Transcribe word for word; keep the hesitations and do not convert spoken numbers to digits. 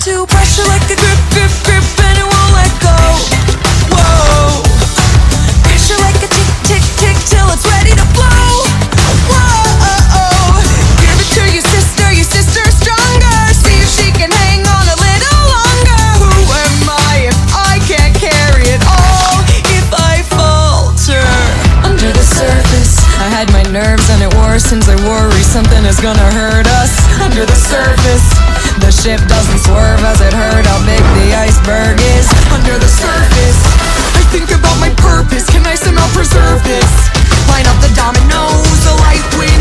To pressure like a grip, grip, grip, and it won't let go. Whoa. Pressure like a tick, tick, tick, till it's ready to blow. Whoa. Give it to your sister, your sister's stronger. See if she can hang on a little longer. Who am I if I can't carry it all? If I falter under the surface, I had my nerves and it worsens. I worry something is gonna hurt us. Under the surface, the ship doesn't swerve as it hurt how big the iceberg is. Under the surface, I think about my purpose. Can I somehow preserve this? Line up the dominoes, the light wind